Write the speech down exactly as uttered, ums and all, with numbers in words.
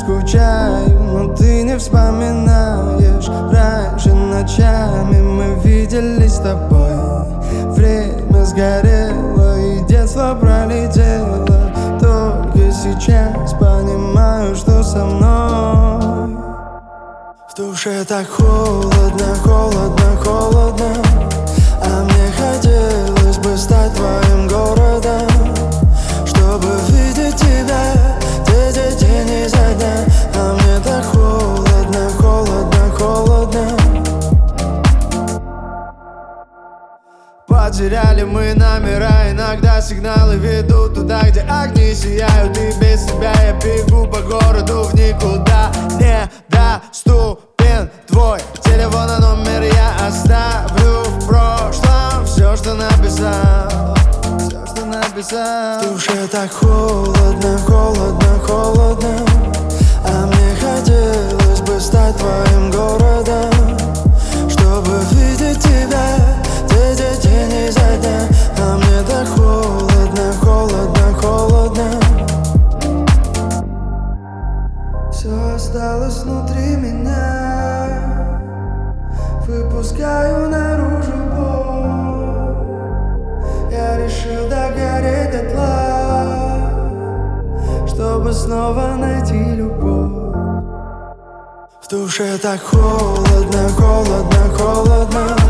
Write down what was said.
скучаю, но ты не вспоминаешь. Раньше ночами мы виделись с тобой. Время сгорело и детство пролетело. Только сейчас понимаю, что со мной. В душе так холодно, холодно, холодно. А мне хотелось бы стать твоим городом, чтобы видеть тебя где день изо дня. А мне так холодно, холодно, холодно. Потеряли мы номера, иногда сигналы ведут туда, где огни сияют. И без тебя я бегу по городу в никуда. Недоступен твой телефон, а номер я оставлю в прошлом. Все, что написал, все, что написал. В душе так холодно, холодно, холодно. А мне хотелось бы стать твоим городом, чтобы видеть тебя где день изо дня. А мне так холодно, холодно, холодно. Все осталось внутри меня. Выпускаю наружу боль. Я решил догореть дотла, чтобы снова найти любовь. В душе так холодно, холодно, холодно.